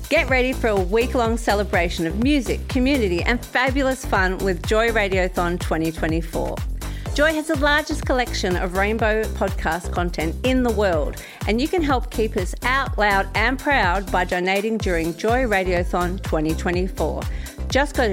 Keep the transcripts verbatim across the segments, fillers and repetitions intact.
Get ready for a week-long celebration of music, community and fabulous fun with Joy Radiothon twenty twenty-four. Joy has the largest collection of rainbow podcast content in the world, and you can help keep us out loud and proud by donating during Joy Radiothon twenty twenty-four. Just go to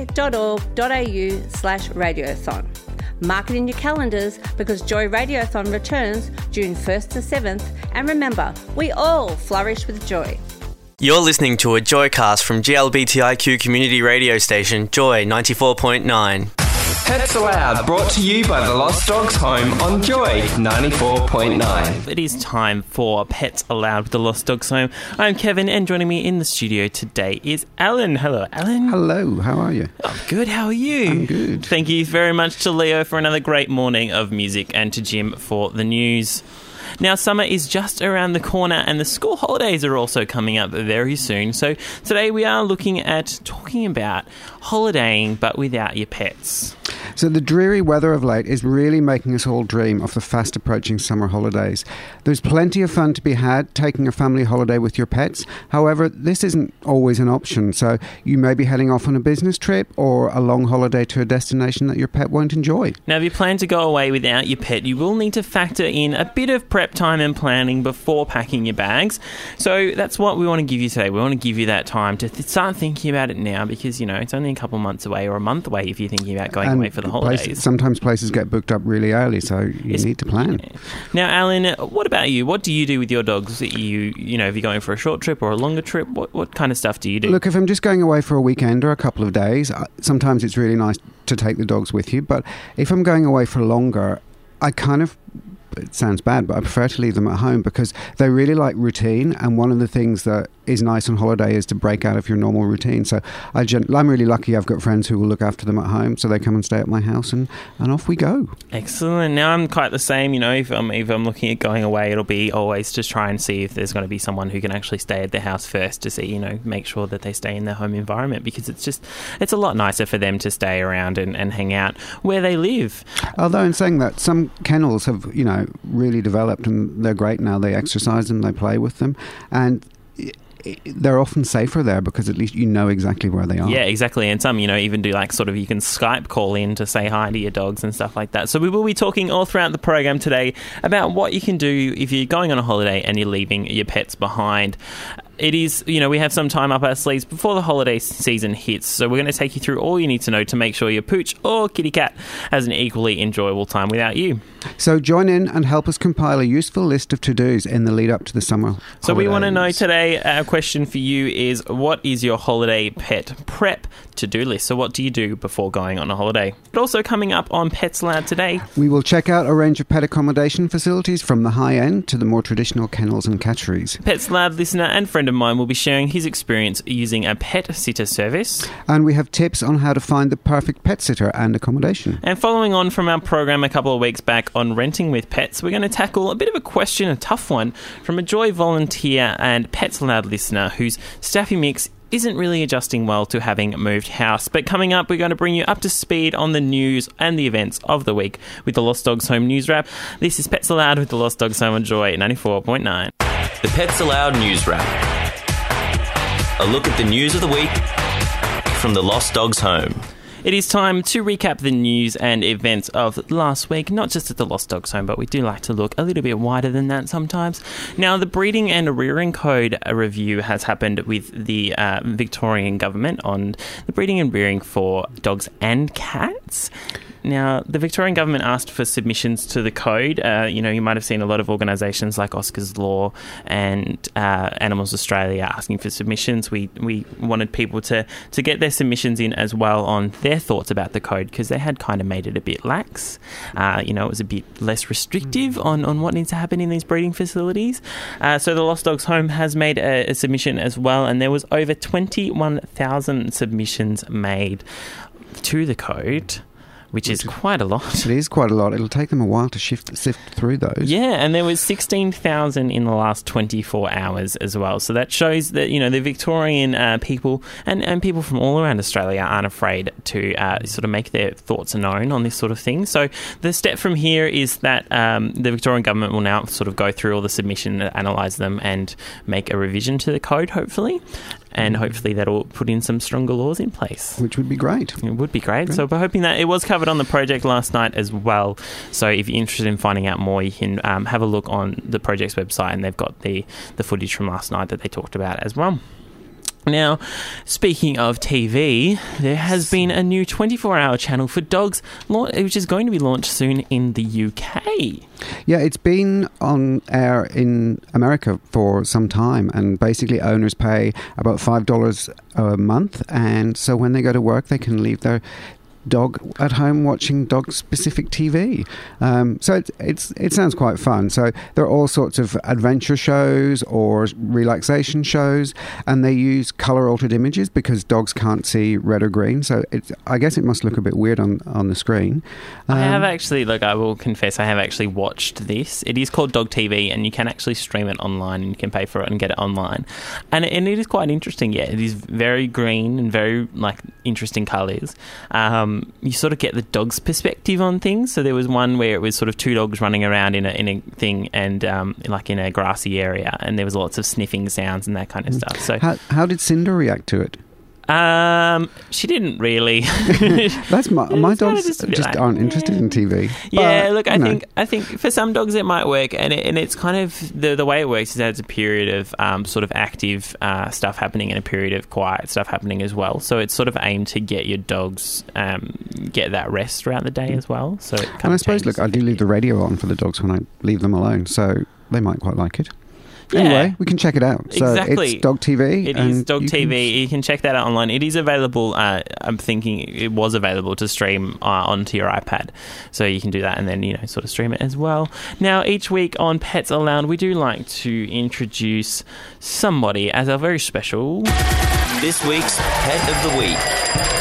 joy.org.au slash radiothon. Mark it in your calendars because Joy Radiothon returns June first to seventh, and remember, we all flourish with joy. You're listening to a Joycast from G L B T I Q community radio station Joy ninety-four point nine. Pets Aloud, brought to you by the Lost Dogs Home on Joy ninety-four point nine. It is time for Pets Aloud with the Lost Dogs Home. I'm Kevin, and joining me in the studio today is Alan. Hello, Alan. Hello, how are you? Oh, good, how are you? I'm good. Thank you very much to Leo for another great morning of music, and to Jim for the news. Now, summer is just around the corner and the school holidays are also coming up very soon. So today we are looking at talking about holidaying but without your pets. So the dreary weather of late is really making us all dream of the fast approaching summer holidays. There's plenty of fun to be had taking a family holiday with your pets. However, this isn't always an option. So you may be heading off on a business trip or a long holiday to a destination that your pet won't enjoy. Now, if you plan to go away without your pet, you will need to factor in a bit of prep time and planning before packing your bags. So that's what we want to give you today. We want to give you that time to th- start thinking about it now, because, you know, it's only a couple months away or a month away if you're thinking about going and away for the holidays. Places, sometimes places get booked up really early, so you It's, need to plan. Yeah. Now, Alan, what about you? What do you do with your dogs? You, you know, if you're going for a short trip or a longer trip, what, what kind of stuff do you do? Look, if I'm just going away for a weekend or a couple of days, sometimes it's really nice to take the dogs with you. But if I'm going away for longer, I kind of... it sounds bad, but I prefer to leave them at home because they really like routine, and one of the things that is nice on holiday is to break out of your normal routine. So I gen- I'm really lucky I've got friends who will look after them at home, so they come and stay at my house, and, and off we go. Excellent. Now, I'm quite the same. You know, if I'm, if I'm looking at going away, it'll be always to try and see if there's going to be someone who can actually stay at their house first, to see, you know, make sure that they stay in their home environment, because it's just, it's a lot nicer for them to stay around and, and hang out where they live. Although in saying that, some kennels have, you know, really developed, and they're great now. They exercise them, they play with them, and they're often safer there because at least you know exactly where they are. Yeah, exactly. And some, you know, even do like sort of, you can Skype call in to say hi to your dogs and stuff like that. So we will be talking all throughout the program today about what you can do if you're going on a holiday and you're leaving your pets behind. It is, you know, we have some time up our sleeves before the holiday season hits, so we're going to take you through all you need to know to make sure your pooch or kitty cat has an equally enjoyable time without you. So join in and help us compile a useful list of to-dos in the lead up to the summer So holidays. we want to know today, our question for you is, what is your holiday pet prep to-do list? So what do you do before going on a holiday? But also coming up on Pets Loud today, we will check out a range of pet accommodation facilities from the high end to the more traditional kennels and catcheries. Pets Loud listener and friend of mine will be sharing his experience using a pet sitter service. And we have tips on how to find the perfect pet sitter and accommodation. And following on from our program a couple of weeks back on renting with pets, we're going to tackle a bit of a question, a tough one, from a Joy volunteer and Pets Loud listener whose staffy mix isn't really adjusting well to having moved house. But coming up, we're going to bring you up to speed on the news and the events of the week with the Lost Dogs Home News Wrap. This is Pets Aloud with the Lost Dogs Home on Joy ninety-four point nine. The Pets Aloud News Wrap. A look at the news of the week from the Lost Dogs Home. It is time to recap the news and events of last week, not just at the Lost Dogs Home, but we do like to look a little bit wider than that sometimes. Now, the Breeding and Rearing Code review has happened with the uh, Victorian government on the breeding and rearing for dogs and cats. Now, the Victorian government asked for submissions to the code. Uh, you know, you might have seen a lot of organisations like Oscars Law and uh, Animals Australia asking for submissions. We we wanted people to, to get their submissions in as well on their thoughts about the code, because they had kind of made it a bit lax. Uh, you know, it was a bit less restrictive on, on what needs to happen in these breeding facilities. Uh, so the Lost Dogs Home has made a, a submission as well, and there was over twenty-one thousand submissions made to the code, which is quite a lot. It is quite a lot. It'll take them a while to shift, sift through those. Yeah, and there was sixteen thousand in the last twenty-four hours as well. So that shows that, you know, the Victorian uh, people and, and people from all around Australia aren't afraid to uh, sort of make their thoughts known on this sort of thing. So the step from here is that um, the Victorian government will now sort of go through all the submission, analyse them and make a revision to the code, hopefully. and hopefully that'll put in some stronger laws in place. Which would be great. It would be great. Great. So we're hoping that it was covered on the project last night as well. So if you're interested in finding out more, you can um, have a look on the project's website, and they've got the, the footage from last night that they talked about as well. Now, speaking of T V, there has been a new twenty-four hour channel for dogs, which is going to be launched soon in the U K. Yeah, it's been on air in America for some time, and basically owners pay about five dollars a month, and so when they go to work, they can leave their dog at home watching dog-specific T V. Um, so it, it's it sounds quite fun. So there are all sorts of adventure shows or relaxation shows, and they use colour-altered images because dogs can't see red or green. So it's, I guess it must look a bit weird on, on the screen. Um, I have actually, look, I will confess, I have actually watched this. It is called Dog T V, and you can actually stream it online, and you can pay for it and get it online. And, and it is quite interesting, yeah. It is very green and very, like, interesting colours. Um, you sort of get the dog's perspective on things. So there was one where it was sort of two dogs running around in a in a thing, and um, like in a grassy area, and there was lots of sniffing sounds and that kind of stuff. So how, how did Cinder react to it? Um, she didn't really. That's my my dogs just, just like, aren't interested in T V. Yeah, but, look, I you know. think I think for some dogs it might work, and it, and it's kind of the the way it works is that it's a period of um, sort of active uh, stuff happening and a period of quiet stuff happening as well. So it's sort of aimed to get your dogs um, get that rest throughout the day as well. So it kind and I of suppose, look, I do leave the radio on for the dogs when I leave them alone, so they might quite like it. Yeah. Anyway, we can check it out. So exactly. It's Dog T V. It is Dog you T V. Can... You can check that out online. It is available. Uh, I'm thinking it was available to stream uh, onto your iPad. So you can do that and then, you know, sort of stream it as well. Now, each week on Pets Aloud, we do like to introduce somebody as our very special... This week's Pet of the Week.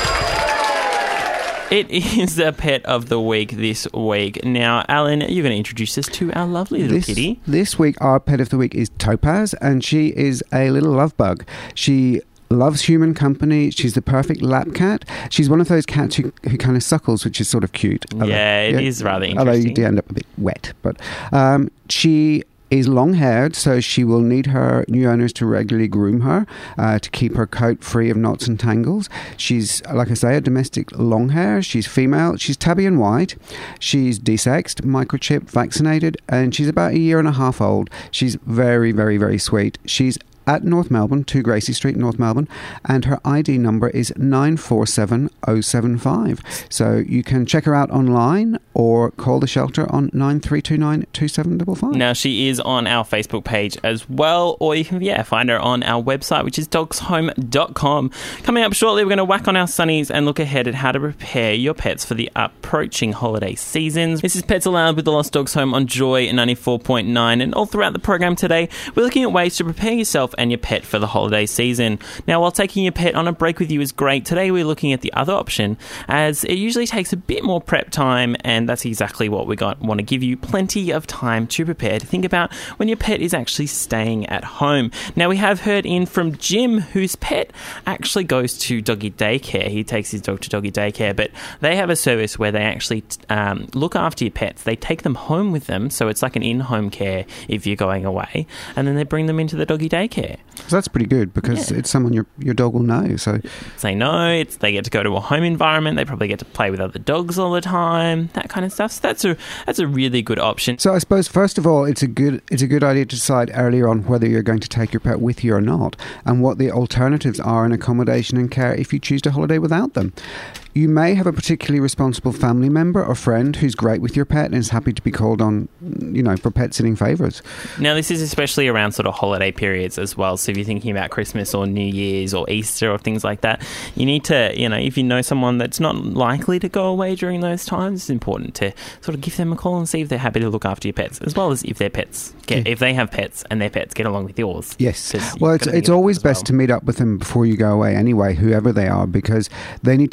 It is the Pet of the Week this week. Now, Alan, you're going to introduce us to our lovely little this, kitty. This week, our Pet of the Week is Topaz, and she is a little love bug. She loves human company. She's the perfect lap cat. She's one of those cats who, who kind of suckles, which is sort of cute. Yeah, although, it yeah, is rather interesting. Although you do end up a bit wet. But um, she... is long-haired, so she will need her new owners to regularly groom her uh, to keep her coat free of knots and tangles. She's, like I say, a domestic long-hair. She's female. She's tabby and white. She's desexed, microchipped, vaccinated, and she's about a year and a half old. She's very, very, very sweet. She's at North Melbourne, two Gracie Street, North Melbourne, and her I D number is nine four seven oh seven five. So you can check her out online or call the shelter on nine three two nine two seven five five. Now, she is on our Facebook page as well, or you can, yeah, find her on our website, which is dogs home dot com. Coming up shortly, we're going to whack on our sunnies and look ahead at how to prepare your pets for the approaching holiday seasons. This is Pets Aloud with the Lost Dogs Home on Joy ninety-four point nine, and all throughout the program today, we're looking at ways to prepare yourself and your pet for the holiday season. Now, while taking your pet on a break with you is great, today we're looking at the other option, as it usually takes a bit more prep time, and that's exactly what we got, want to give you plenty of time to prepare, to think about when your pet is actually staying at home. Now, we have heard in from Jim, whose pet actually goes to doggy daycare. He takes his dog to doggy daycare, but they have a service where they actually um, look after your pets. They take them home with them, so it's like an in-home care if you're going away, and then they bring them into the doggy daycare. So that's pretty good, because yeah. it's someone your your dog will know. So they know it's they get to go to a home environment. They probably get to play with other dogs all the time, that kind of stuff. So that's a that's a really good option. So I suppose first of all, it's a good it's a good idea to decide earlier on whether you're going to take your pet with you or not, and what the alternatives are in accommodation and care if you choose to holiday without them. You may have a particularly responsible family member or friend who's great with your pet and is happy to be called on, you know, for pet sitting favours. Now, this is especially around sort of holiday periods as well. So if you're thinking about Christmas or New Year's or Easter or things like that, you need to, you know, if you know someone that's not likely to go away during those times, it's important to sort of give them a call and see if they're happy to look after your pets, as well as if their pets get, yeah. if they have pets and their pets get along with yours. Yes. Well, it's it's always best well. to meet up with them before you go away anyway, whoever they are, because they need to spend time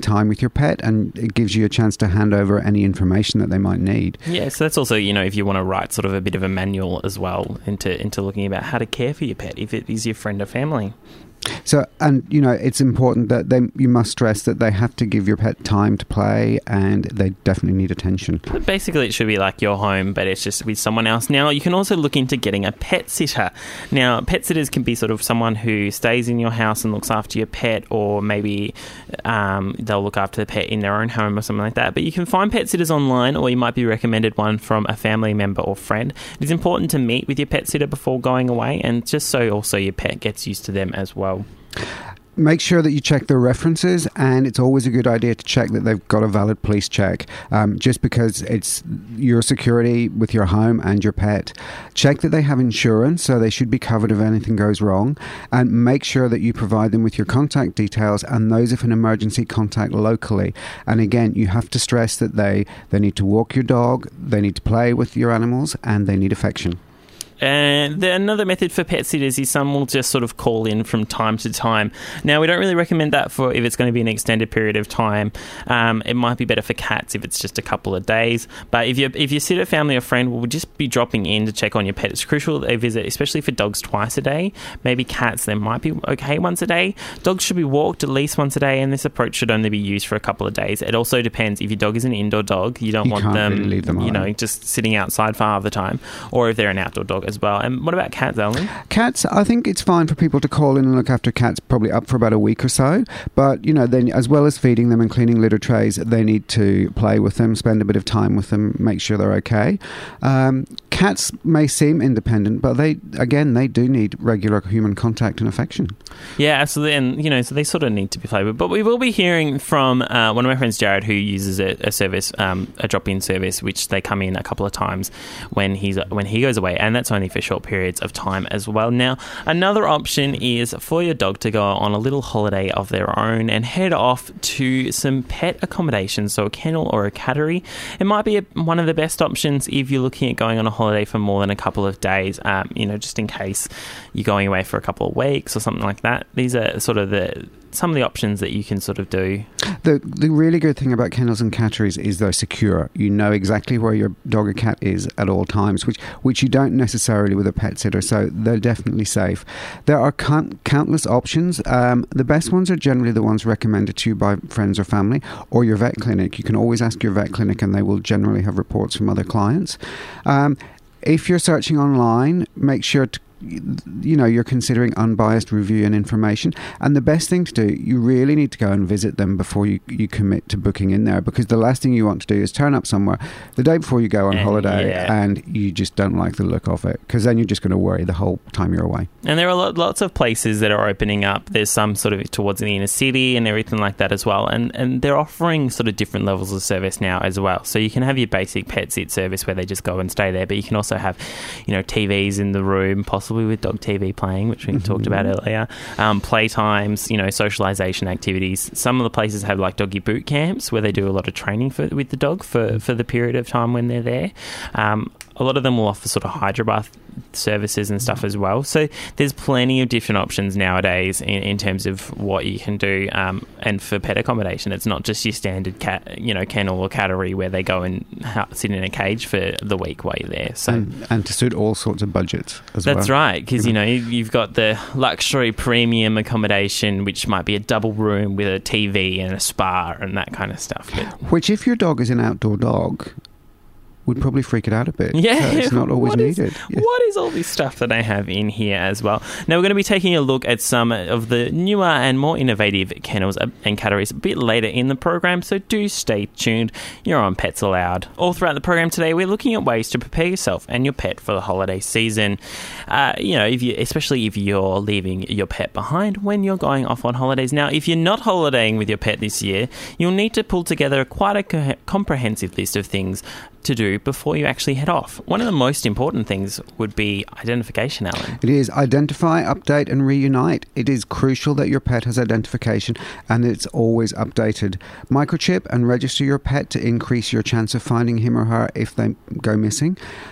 time with your pet, and it gives you a chance to hand over any information that they might need. Yeah, so that's also, you know, if you want to write sort of a bit of a manual as well into into looking about how to care for your pet if it is your friend or family. So, and you know, it's important that they, you must stress that they have to give your pet time to play, and they definitely need attention. But basically, it should be like your home, but it's just with someone else. Now, you can also look into getting a pet sitter. Now, pet sitters can be sort of someone who stays in your house and looks after your pet, or maybe um, they'll look after the pet in their own home or something like that. But you can find pet sitters online, or you might be recommended one from a family member or friend. It's important to meet with your pet sitter before going away, and just so also your pet gets used to them as well. Make sure that you check their references, and it's always a good idea to check that they've got a valid police check, um, just because it's your security with your home and your pet. Check that they have insurance, so they should be covered if anything goes wrong, and make sure that you provide them with your contact details and those of an emergency contact locally. And again, you have to stress that they, they need to walk your dog, they need to play with your animals, and they need affection. And the, another method for pet sitters is some will just sort of call in from time to time. Now, we don't really recommend that for if it's going to be an extended period of time. Um, it might be better for cats if it's just a couple of days. But if you if your sitter, family or friend will just be dropping in to check on your pet, it's crucial that they visit, especially for dogs, twice a day. Maybe cats, they might be okay once a day. Dogs should be walked at least once a day, and this approach should only be used for a couple of days. It also depends. If your dog is an indoor dog, you don't you want can't them, really leave them you know, alone. just sitting outside for half the time. Or if they're an outdoor dog as well. And what about cats, Alan? Cats, I think it's fine for people to call in and look after cats probably up for about a week or so. But, you know, then as well as feeding them and cleaning litter trays, they need to play with them, spend a bit of time with them, make sure they're okay. Um, cats may seem independent, but they, again, they do need regular human contact and affection. Yeah, absolutely. And, you know, so they sort of need to be played with. But we will be hearing from uh, one of my friends, Jared, who uses a, a service, um, a drop-in service, which they come in a couple of times when he's when he goes away. And that's only for short periods of time as well. Now, another option is for your dog to go on a little holiday of their own and head off to some pet accommodation, so a kennel or a cattery. It might be a, one of the best options if you're looking at going on a holiday for more than a couple of days, um, you know, just in case you're going away for a couple of weeks or something like that. These are sort of the some of the options that you can sort of do. The the really good thing about kennels and catteries is they're secure. You know exactly where your dog or cat is at all times, which which you don't necessarily with a pet sitter, so they're definitely safe. There are count, countless options. Um, the best ones are generally the ones recommended to you by friends or family, or your vet clinic. You can always ask your vet clinic, and they will generally have reports from other clients. Um, if you're searching online, make sure to you know, you're considering unbiased review and information. And the best thing to do, you really need to go and visit them before you, you commit to booking in there, because the last thing you want to do is turn up somewhere the day before you go on and, holiday yeah. and you just don't like the look of it, because then you're just going to worry the whole time you're away. And there are lot, lots of places that are opening up. There's some sort of towards the inner city and everything like that as well. And, and they're offering sort of different levels of service now as well. So you can have your basic pet sit service where they just go and stay there, but you can also have, you know, T Vs in the room, possibly with dog T V playing, which we mm-hmm. talked about earlier, um, playtimes, you know, socialisation activities. Some of the places have like doggy boot camps where they do a lot of training for with the dog for, for the period of time when they're there. Um, a lot of them will offer sort of hydrobath services and stuff as well. So there's plenty of different options nowadays in, in terms of what you can do. Um, and for pet accommodation, it's not just your standard cat, you know, kennel or cattery where they go and ha- sit in a cage for the week while you're there. So and, and to suit all sorts of budgets as well. That's right, because, you you know, you've got the luxury premium accommodation, which might be a double room with a T V and a spa and that kind of stuff. But which, if your dog is an outdoor dog, would probably freak it out a bit. Yeah. So it's not always what needed. Is, yeah. What is all this stuff that I have in here as well? Now, we're going to be taking a look at some of the newer and more innovative kennels and catteries a bit later in the program, so do stay tuned. You're on Pets Aloud. All throughout the program today, we're looking at ways to prepare yourself and your pet for the holiday season. Uh, you know, if you, especially if you're leaving your pet behind when you're going off on holidays. Now, if you're not holidaying with your pet this year, you'll need to pull together quite a co- comprehensive list of things to do before you actually head off. One of the most important things would be identification, Alan. It is identify, update and reunite. It is crucial that your pet has identification and it's always updated. Microchip and register your pet to increase your chance of finding him or her if they go missing. Um,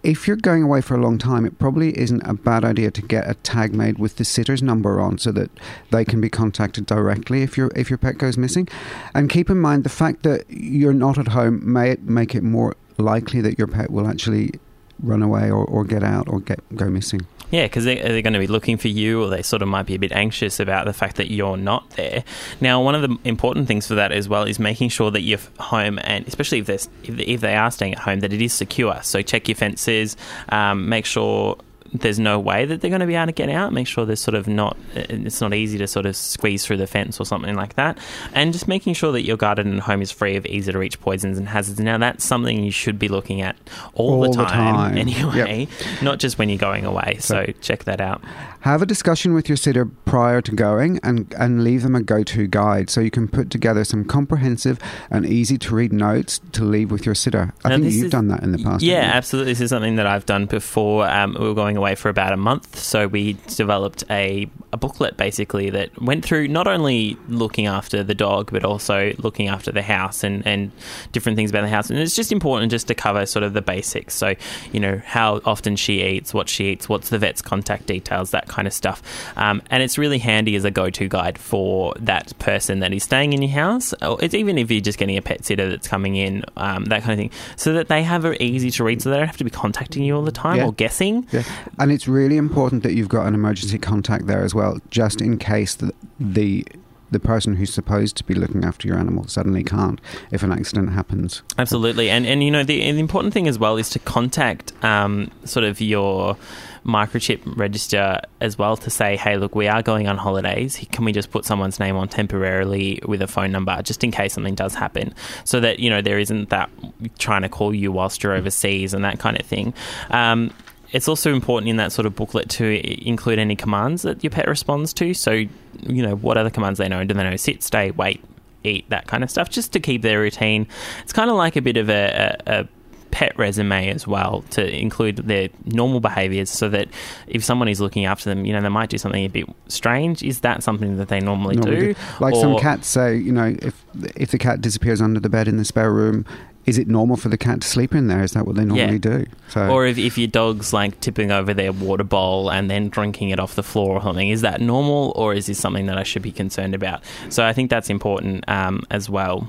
if you're going away for a long time, it probably isn't a bad idea to get a tag made with the sitter's number on so that they can be contacted directly if your if your pet goes missing. And keep in mind the fact that you're not at home may make it more likely that your pet will actually run away or, or get out or get go missing. Yeah, because they, they're going to be looking for you, or they sort of might be a bit anxious about the fact that you're not there. Now, one of the important things for that as well is making sure that you're home, and especially if, if, if they are staying at home, that it is secure. So check your fences, um, make sure there's no way that they're going to be able to get out. Make sure there's sort of not, it's not easy to sort of squeeze through the fence or something like that. And just making sure that your garden and home is free of easy to reach poisons and hazards. Now, that's something you should be looking at all, all the, time, the time anyway, yep. Not just when you're going away. So, so check that out. Have a discussion with your sitter prior to going and, and leave them a go-to guide so you can put together some comprehensive and easy to read notes to leave with your sitter. I now think you've is, done that in the past. Yeah, absolutely. This is something that I've done before. Um, we were going away for about a month, so we developed a, a booklet basically that went through not only looking after the dog but also looking after the house and, and different things about the house. And it's just important just to cover sort of the basics. So, you know, how often she eats, what she eats, what's the vet's contact details, that kind of stuff. Um, and it's really handy as a go-to guide for that person that is staying in your house. Or it's even if you're just getting a pet sitter that's coming in, um, that kind of thing, so that they have it easy to read, so they don't have to be contacting you all the time yeah. or guessing. Yeah. And it's really important that you've got an emergency contact there as well, just in case the the the person who's supposed to be looking after your animal suddenly can't if an accident happens. Absolutely. And, and you know, the, the important thing as well is to contact um, sort of your microchip register as well to say, hey, look, we are going on holidays. Can we just put someone's name on temporarily with a phone number just in case something does happen, so that, you know, there isn't that trying to call you whilst you're overseas and that kind of thing. Um, It's also important in that sort of booklet to include any commands that your pet responds to. So, you know, what other commands they know? Do they know sit, stay, wait, eat, that kind of stuff, just to keep their routine. It's kind of like a bit of a, a, a pet resume as well, to include their normal behaviours, so that if someone is looking after them, you know, they might do something a bit strange. Is that something that they normally, normally do? do? Like or, some cats say, you know, if if the cat disappears under the bed in the spare room, is it normal for the cat to sleep in there? Is that what they normally yeah. do? So, or if, if your dog's like tipping over their water bowl and then drinking it off the floor or something, is that normal, or is this something that I should be concerned about? So I think that's important um, as well.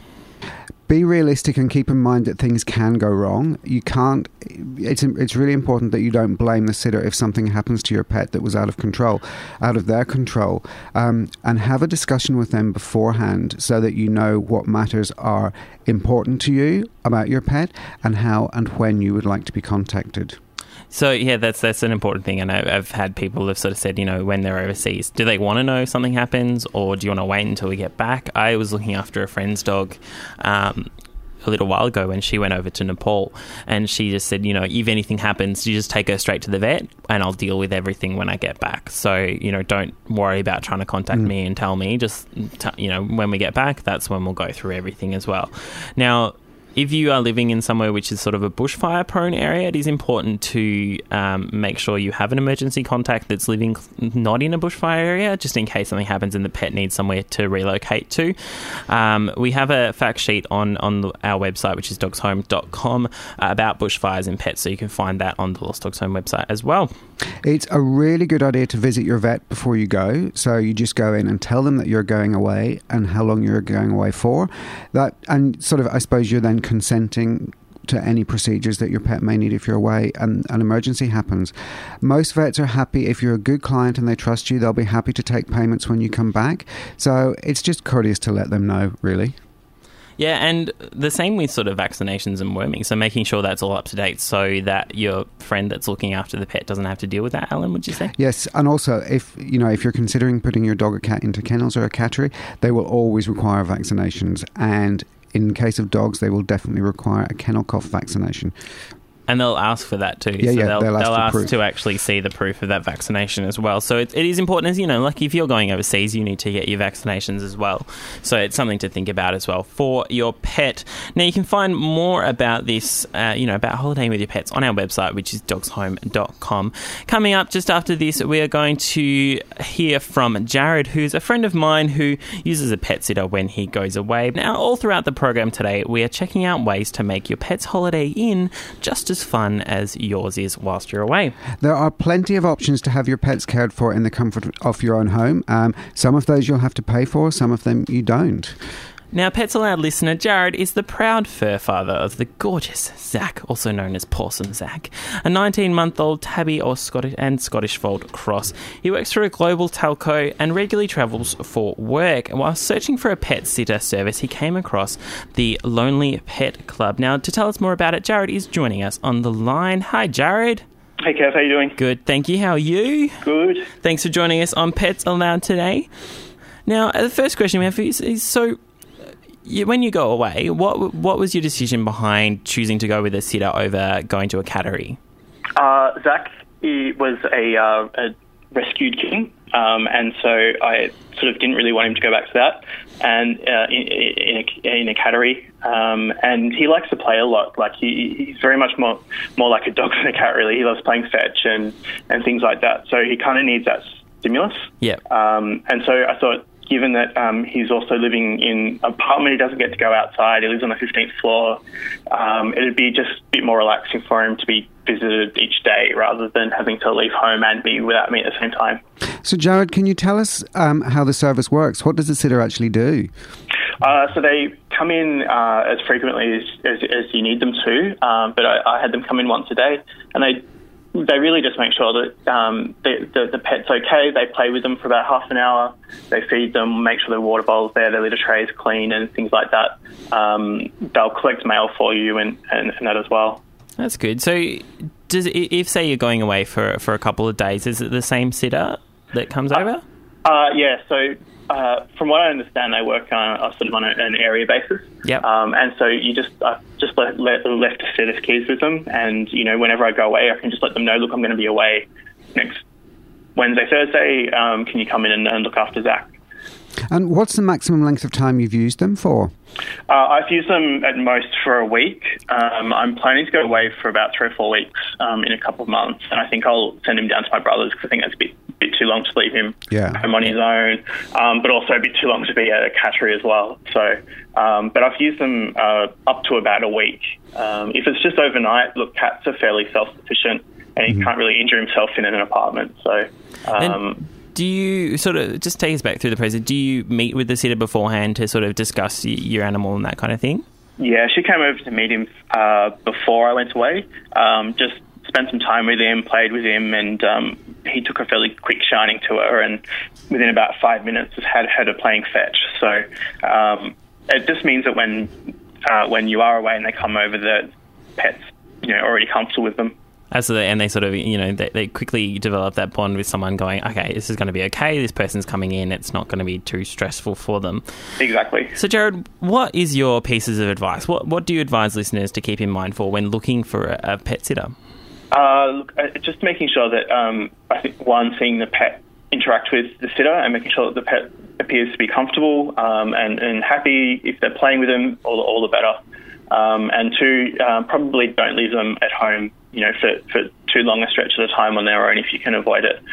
Be realistic and keep in mind that things can go wrong. You can't. It's it's really important that you don't blame the sitter if something happens to your pet that was out of control, out of their control, um, and have a discussion with them beforehand so that you know what matters are important to you about your pet and how and when you would like to be contacted. So, yeah, that's that's an important thing. And I, I've had people have sort of said, you know, when they're overseas, do they want to know if something happens, or do you want to wait until we get back? I was looking after a friend's dog um, a little while ago when she went over to Nepal, and she just said, you know, if anything happens, you just take her straight to the vet and I'll deal with everything when I get back. So, you know, don't worry about trying to contact mm. me and tell me. Just, t- you know, when we get back, that's when we'll go through everything as well. Now, if you are living in somewhere which is sort of a bushfire-prone area, it is important to um, make sure you have an emergency contact that's living not in a bushfire area, just in case something happens and the pet needs somewhere to relocate to. Um, we have a fact sheet on, on our website, which is dogs home dot com, uh, about bushfires and pets, so you can find that on the Lost Dogs Home website as well. It's a really good idea to visit your vet before you go. So you just go in and tell them that you're going away and how long you're going away for. That, and sort of, I suppose you're then consenting to any procedures that your pet may need if you're away and an emergency happens. Most vets are happy if you're a good client and they trust you. They'll be happy to take payments when you come back. So it's just courteous to let them know, really. Yeah, and the same with sort of vaccinations and worming. So making sure that's all up to date so that your friend that's looking after the pet doesn't have to deal with that, Alan, would you say? Yes, and also if, you know, if you're considering putting your dog or cat into kennels or a cattery, they will always require vaccinations, and in case of dogs, they will definitely require a kennel cough vaccination. And they'll ask for that too. Yeah, so yeah, they'll, they'll ask, they'll ask proof. to actually see the proof of that vaccination as well. So it, it is important, as you know, like if you're going overseas, you need to get your vaccinations as well. So it's something to think about as well for your pet. Now, you can find more about this, uh, you know, about holidaying with your pets on our website, which is dogs home dot com. Coming up just after this, we are going to hear from Jared, who's a friend of mine who uses a pet sitter when he goes away. Now, all throughout the program today, we are checking out ways to make your pet's holiday in just as as fun as yours is whilst you're away. There are plenty of options to have your pets cared for in the comfort of your own home. Um, some of those you'll have to pay for, some of them you don't. Now, Pets Aloud listener Jared is the proud fur father of the gorgeous Zach, also known as Pawsome Zach, a nineteen-month-old tabby or Scottish and Scottish Fold cross. He works for a global telco and regularly travels for work. And while searching for a pet sitter service, he came across the Lonely Pet Club. Now, to tell us more about it, Jared is joining us on the line. Hi, Jared. Hey, Kev, how you doing? Good, thank you. How are you? Good. Thanks for joining us on Pets Aloud today. Now, the first question we have for you is, is so... You, when you go away, what what was your decision behind choosing to go with a sitter over going to a cattery? Uh, Zach he was a, uh, a rescued kitten, um, and so I sort of didn't really want him to go back to that, and uh, in, in, a, in a cattery. Um, and he likes to play a lot. Like he, he's very much more more like a dog than a cat. Really, he loves playing fetch and, and things like that. So he kind of needs that stimulus. Yeah. Um, and so I thought, given that um, he's also living in an apartment, he doesn't get to go outside, he lives on the fifteenth floor, um, it'd be just a bit more relaxing for him to be visited each day rather than having to leave home and be without me at the same time. So, Jared, can you tell us um, how the service works? What does the sitter actually do? Uh, so they come in uh, as frequently as, as, as you need them to, um, but I, I had them come in once a day, and they They really just make sure that um, the, the, the pet's okay. They play with them for about half an hour. They feed them, make sure their water bowl's there, their litter tray is clean and things like that. Um, they'll collect mail for you and, and, and that as well. That's good. So does if, say, you're going away for, for a couple of days, is it the same sitter that comes uh, over? Uh, yeah, so uh, from what I understand, they work on, uh, sort of on a, an area basis. Yep. Um, and so you just uh, just let, let, left a set of keys with them, and you know whenever I go away, I can just let them know, look, I'm going to be away next Wednesday, Thursday. Um, can you come in and, and look after Zach? And what's the maximum length of time you've used them for? Uh, I've used them at most for a week. Um, I'm planning to go away for about three or four weeks um, in a couple of months, and I think I'll send him down to my brother's because I think that's a bit, bit too long to leave him yeah. home on his own, um, but also a bit too long to be at a cattery as well. So, um, but I've used them uh, up to about a week. Um, if it's just overnight, look, cats are fairly self-sufficient, and he mm-hmm. can't really injure himself in an apartment. So. Um, Do you sort of, just take us back through the process, do you meet with the sitter beforehand to sort of discuss your animal and that kind of thing? Yeah, she came over to meet him uh, before I went away, um, just spent some time with him, played with him, and um, he took a fairly quick shining to her, and within about five minutes had had her playing fetch. So um, it just means that when uh, when you are away and they come over, the pet's you know already comfortable with them. Absolutely, and they sort of, you know, they, they quickly develop that bond with someone going, okay, this is going to be okay, this person's coming in, it's not going to be too stressful for them. Exactly. So, Jared, what is your pieces of advice? What what do you advise listeners to keep in mind for when looking for a, a pet sitter? Uh, look, uh, just making sure that, um, I think, one, seeing the pet interact with the sitter and making sure that the pet appears to be comfortable um, and, and happy. If they're playing with them, all, all the better. Um, and two, um, probably don't leave them at home, you know, for, for too long a stretch at a time on their own if you can avoid it.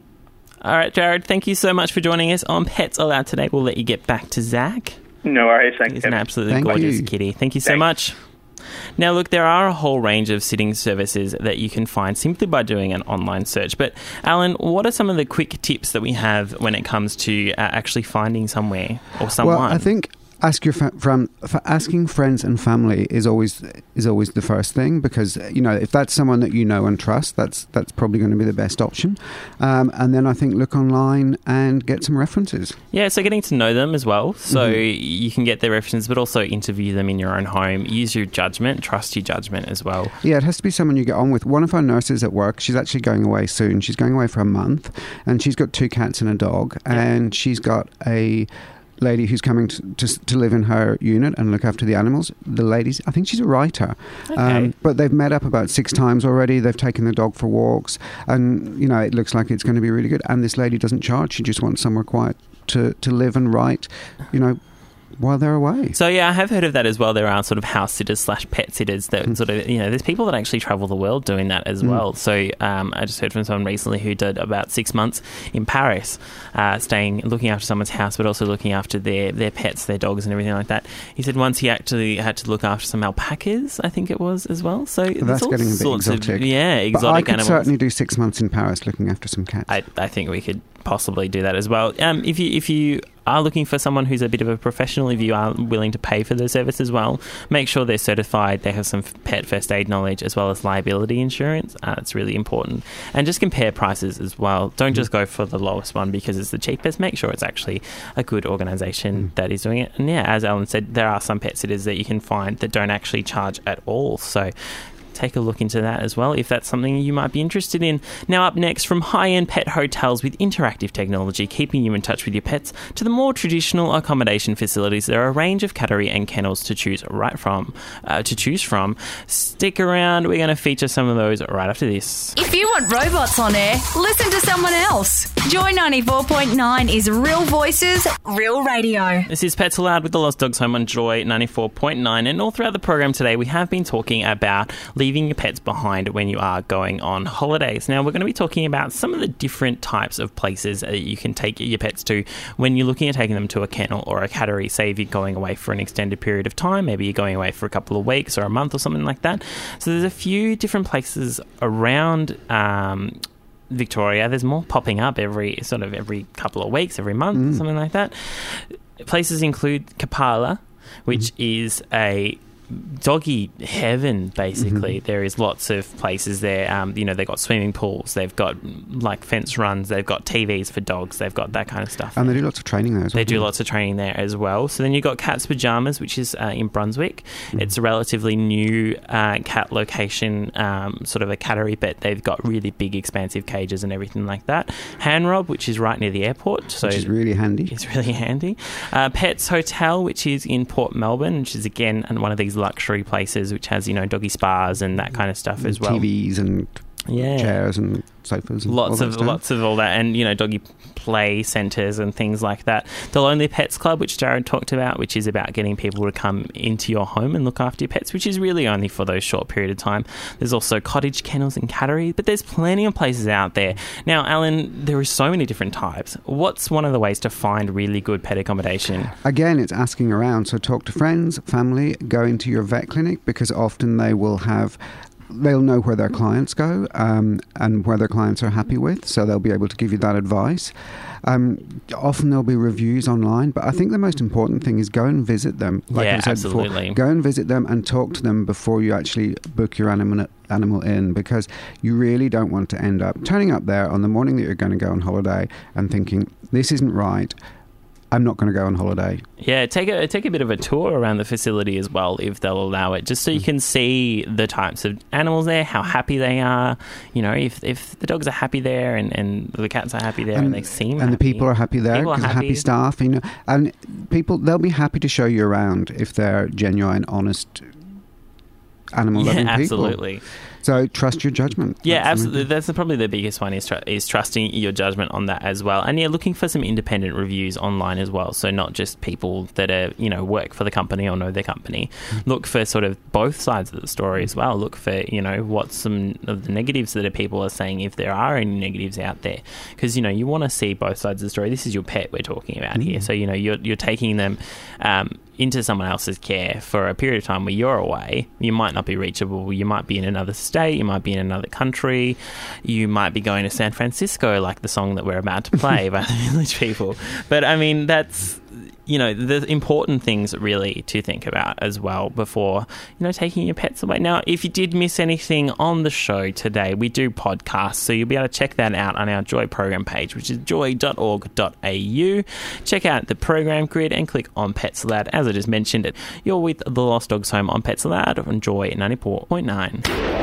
All right, Jared, thank you so much for joining us on Pets Aloud today. We'll let you get back to Zach. No worries, thanks. He's an absolutely Thank gorgeous you. kitty. Thank you so Thanks. much. Now, look, there are a whole range of sitting services that you can find simply by doing an online search. But, Alan, what are some of the quick tips that we have when it comes to uh, actually finding somewhere or someone? Well, I think ask your fa- from for asking friends and family is always is always the first thing, because you know if that's someone that you know and trust, that's that's probably going to be the best option. Um, and then I think look online and get some references. Yeah, so getting to know them as well, so Mm-hmm. you can get their references, but also interview them in your own home. Use your judgment, trust your judgment as well. Yeah, it has to be someone you get on with. One of our nurses at work, she's actually going away soon. She's going away for a month, and she's got two cats and a dog, Yeah. and she's got a lady who's coming to, to to live in her unit and look after the animals. The lady's, I think she's a writer, Okay. um, but they've met up about six times already. They've taken the dog for walks, and you know it looks like it's going to be really good. And this lady doesn't charge; she just wants somewhere quiet to, to live and write, you know, while they're away. So, yeah, I have heard of that as well. There are sort of house sitters slash pet sitters that mm. sort of, you know, there's people that actually travel the world doing that as mm. well. So um, I just heard from someone recently who did about six months in Paris, uh, staying, looking after someone's house, but also looking after their, their pets, their dogs and everything like that. He said once he actually had to look after some alpacas, I think it was, as well. So well, that's all getting a bit exotic. Of, yeah, exotic but I could animals. certainly do six months in Paris looking after some cats. I, I think we could possibly do that as well. Um, if you if you are looking for someone who's a bit of a professional, if you are willing to pay for the service as well, make sure they're certified, they have some pet first aid knowledge as well as liability insurance. Uh, it's really important. And just compare prices as well. Don't just go for the lowest one because it's the cheapest. Make sure it's actually a good organisation mm. that is doing it. And yeah, as Alan said, there are some pet sitters that you can find that don't actually charge at all. So take a look into that as well if that's something you might be interested in. Now up next, from high-end pet hotels with interactive technology keeping you in touch with your pets to the more traditional accommodation facilities, there are a range of cattery and kennels to choose right from. Uh, to choose from. Stick around, we're going to feature some of those right after this. If you want robots on air, listen to someone else. Joy ninety-four point nine is real voices, real radio. This is Pets Aloud with the Lost Dogs Home on Joy ninety-four point nine, and all throughout the program today we have been talking about leaving your pets behind when you are going on holidays. Now, we're going to be talking about some of the different types of places that you can take your pets to when you're looking at taking them to a kennel or a cattery. Say if you're going away for an extended period of time, maybe you're going away for a couple of weeks or a month or something like that. So there's a few different places around um, Victoria. There's more popping up every sort of every couple of weeks, every month, mm. something like that. Places include Kapala, which mm. is a doggy heaven, basically. Mm-hmm. There is lots of places there. Um, you know, they've got swimming pools, they've got like fence runs, they've got T Vs for dogs, they've got that kind of stuff. And they do lots of training there as well. They do lots of training there as well. So then you've got Cat's Pajamas, which is uh, in Brunswick. Mm-hmm. It's a relatively new uh, cat location, um, sort of a cattery, but they've got really big, expansive cages and everything like that. Hanrob, which is right near the airport. So which is really handy. It's really handy. Uh, Pets Hotel, which is in Port Melbourne, which is again one of these luxury places which has, you know, doggy spas and that kind of stuff as well. T Vs and yeah. chairs and sofas and lots all of that stuff. lots of all that, and you know, doggy play centres and things like that. The Lonely Pets Club, which Jared talked about, which is about getting people to come into your home and look after your pets, which is really only for those short period of time. There's also cottage kennels and cattery, but there's plenty of places out there. Now, Alan, there are so many different types. What's one of the ways to find really good pet accommodation? Again, it's asking around. So talk to friends, family, go into your vet clinic, because often they will have they'll know where their clients go um, and where their clients are happy with, so they'll be able to give you that advice. Um, often there'll be reviews online, but I think the most important thing is go and visit them. Like yeah, I said absolutely. before, go and visit them and talk to them before you actually book your animal animal in, because you really don't want to end up turning up there on the morning that you're going to go on holiday and thinking, this isn't right, I'm not going to go on holiday. Yeah, take a take a bit of a tour around the facility as well, if they'll allow it, just so you can see the types of animals there, how happy they are. You know, if if the dogs are happy there and, and the cats are happy there and, and they seem and happy. the people are happy there, because happy. happy staff, you know, and people, they'll be happy to show you around if they're genuine, honest, animal-loving yeah, people. Absolutely. So trust your judgment. Yeah, That's absolutely. That's the, probably the biggest one is tr- is trusting your judgment on that as well. And yeah, looking for some independent reviews online as well. So not just people that are, you know, work for the company or know their company. Mm-hmm. Look for sort of both sides of the story as well. Look for, you know, what some of the negatives that people are saying, if there are any negatives out there. Because, you know, you want to see both sides of the story. This is your pet we're talking about mm-hmm. here. So, you know, you're, you're taking them um, into someone else's care for a period of time where you're away. You might not be reachable. You might be in another state. You might be in another country. You might be going to San Francisco, like the song that we're about to play by the Village People. But, I mean, that's, you know, the important things really to think about as well before, you know, taking your pets away. Now, if you did miss anything on the show today, we do podcasts, so you'll be able to check that out on our Joy program page, which is joy dot org dot a u. Check out the program grid and click on Pets Aloud. As I just mentioned it, you're with the Lost Dogs Home on Pets Aloud on Joy ninety-four point nine.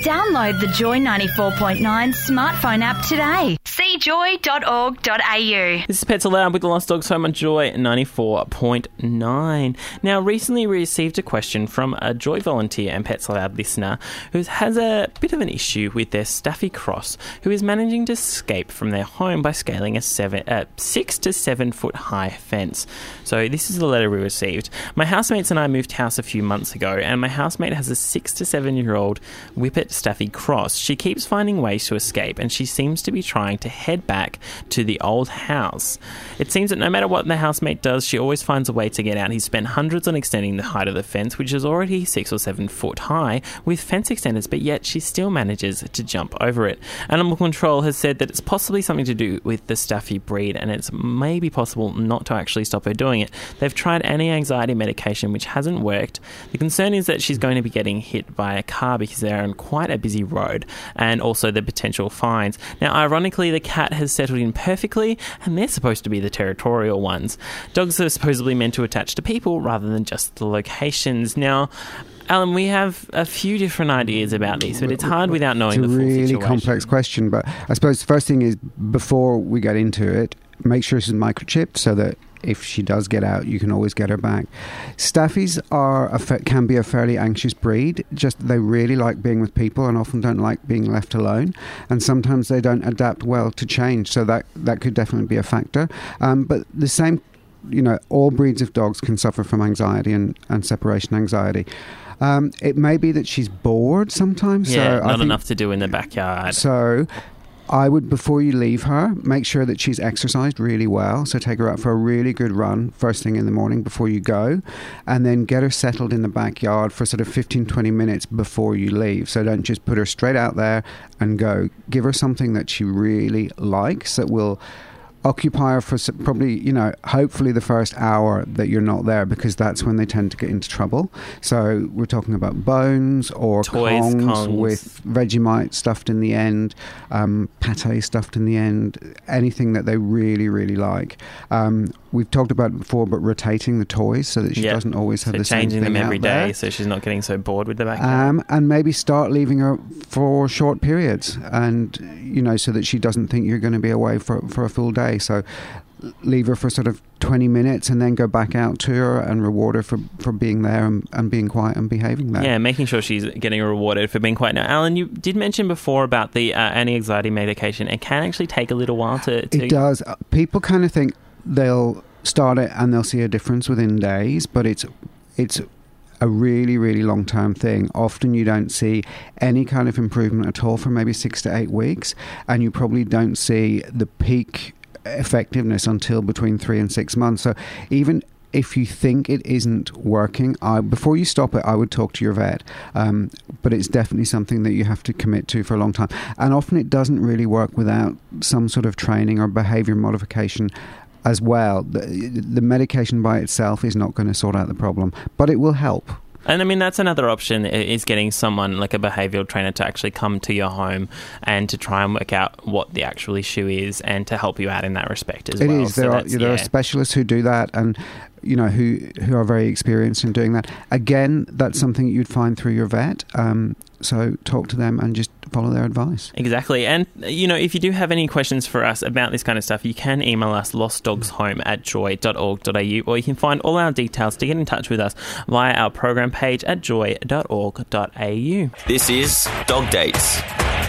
Download the Joy ninety-four point nine smartphone app today. see joy dot org dot a u. This is Pets Aloud with the Lost Dogs Home on Joy ninety-four point nine. Now, recently we received a question from a Joy volunteer and Pets Aloud listener who has a bit of an issue with their Staffy Cross, who is managing to escape from their home by scaling a seven, uh, six to seven foot high fence. So this is the letter we received. My housemates and I moved house a few months ago, and my housemate has a six to seven year old Whippet Staffy Cross. She keeps finding ways to escape, and she seems to be trying to head back to the old house. It seems that no matter what the housemate does, she always finds a way to get out. He's spent hundreds on extending the height of the fence, which is already six or seven foot high, with fence extenders, but yet she still manages to jump over it. Animal Control has said that it's possibly something to do with the Staffy breed, and it's maybe possible not to actually stop her doing it. They've tried anti-anxiety medication, which hasn't worked. The concern is that she's going to be getting hit by a car because they're on quite a busy road, and also the potential fines. Now, ironically, the cat has settled in perfectly, and they're supposed to be the territorial ones. Dogs are supposedly meant to attach to people rather than just the locations. Now, Alan, we have a few different ideas about this, but it's hard without knowing the full situation. It's a really complex question, but I suppose the first thing is, before we get into it, make sure she's microchipped so that if she does get out, you can always get her back. Staffies are a fa- can be a fairly anxious breed. Just they really like being with people and often don't like being left alone. And sometimes they don't adapt well to change. So that, that could definitely be a factor. Um, but the same, you know, all breeds of dogs can suffer from anxiety and, and separation anxiety. Um, it may be that she's bored sometimes. Yeah, so not I think, enough to do in the backyard. So I would, before you leave her, make sure that she's exercised really well. So take her out for a really good run first thing in the morning before you go, and then get her settled in the backyard for sort of fifteen, twenty minutes before you leave. So don't just put her straight out there and go. Give her something that she really likes that will occupy her for probably, you know, hopefully the first hour that you're not there, because that's when they tend to get into trouble. So we're talking about bones or Toys, Kongs, Kongs. with Vegemite stuffed in the end, um, pate stuffed in the end, anything that they really, really like. Um, we've talked about it before, but rotating the toys so that she Yep. doesn't always have So the same changing thing them every out day there. so she's not getting so bored with the backyard. Um, and maybe start leaving her for short periods, and you know, so that she doesn't think you're going to be away for for a full day. So leave her for sort of twenty minutes and then go back out to her and reward her for, for being there and, and being quiet and behaving there. Yeah, making sure she's getting rewarded for being quiet. Now, Alan, you did mention before about the uh, anti-anxiety medication. It can actually take a little while to... to It does. Uh, People kind of think they'll start it and they'll see a difference within days, but it's it's a really, really long-term thing. Often you don't see any kind of improvement at all for maybe six to eight weeks, and you probably don't see the peak effectiveness until between three and six months. So even if you think it isn't working, I, before you stop it, I would talk to your vet. Um, but it's definitely something that you have to commit to for a long time. And often it doesn't really work without some sort of training or behavior modification as well. The, the medication by itself is not going to sort out the problem, but it will help. And I mean, that's another option, is getting someone like a behavioural trainer to actually come to your home and to try and work out what the actual issue is and to help you out in that respect as It well. It is. So there are, there yeah. are specialists who do that, and you know, who who are very experienced in doing that. Again, that's something you'd find through your vet. Um, so talk to them and just follow their advice. Exactly. And, you know, if you do have any questions for us about this kind of stuff, you can email us lostdogshome at joy dot org dot a u, or you can find all our details to get in touch with us via our program page at joy dot org dot a u. This is Dog Dates.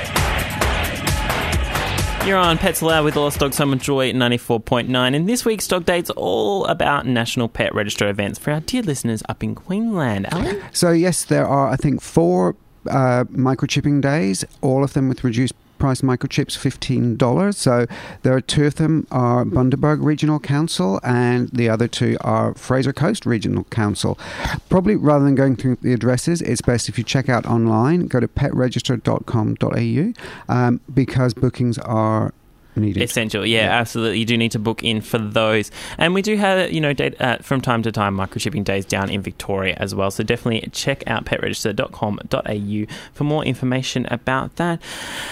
You're on Pets Aloud with the Lost Dogs Home on Joy ninety-four point nine, and this week's Dog Date's all about National Pet Register events for our dear listeners up in Queensland. Alan? So yes, there are, I think, four uh, microchipping days, all of them with reduced price microchips, fifteen dollars. So there are two of them are Bundaberg Regional Council and the other two are Fraser Coast Regional Council. Probably rather than going through the addresses, it's best if you check out online, go to pet register dot com dot a u, um, because bookings are needed. Essential, yeah, yeah, absolutely. You do need to book in for those. And we do have, you know, date, uh, from time to time microchipping days down in Victoria as well. So definitely check out pet register dot com dot a u for more information about that.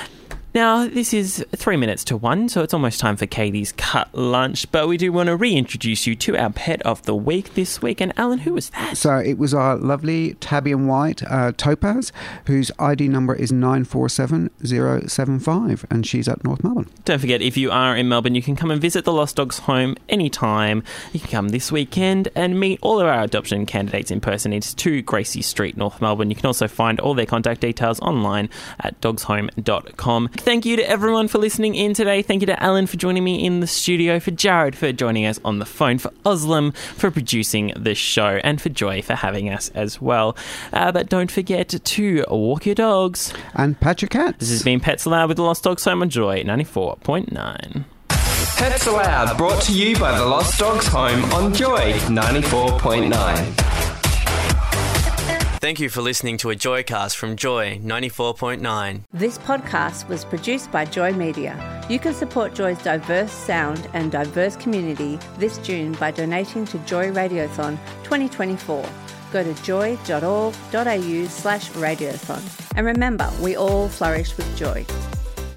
Now, this is three minutes to one, so it's almost time for Katie's cut lunch, but we do want to reintroduce you to our pet of the week this week. And Alan, who was that? So it was our lovely tabby and white uh, Topaz, whose I D number is nine four seven zero seven five, and she's at North Melbourne. Don't forget, if you are in Melbourne, you can come and visit the Lost Dogs home anytime. You can come this weekend and meet all of our adoption candidates in person. It's two Gracie Street, North Melbourne. You can also find all their contact details online at dogs home dot com. Thank you to everyone for listening in today. Thank you to Alan for joining me in the studio, for Jared for joining us on the phone, for Oslam for producing the show, and for Joy for having us as well. Uh, but don't forget to walk your dogs. And pat your cats. This has been Pets Allowed with the Lost Dogs Home on Joy ninety-four point nine. Pets Allowed, brought to you by the Lost Dogs Home on Joy ninety-four point nine. Thank you for listening to a Joycast from Joy ninety-four point nine. This podcast was produced by Joy Media. You can support Joy's diverse sound and diverse community this June by donating to Joy Radiothon twenty twenty-four. Go to joy dot org dot a u slash radiothon. And remember, we all flourish with joy.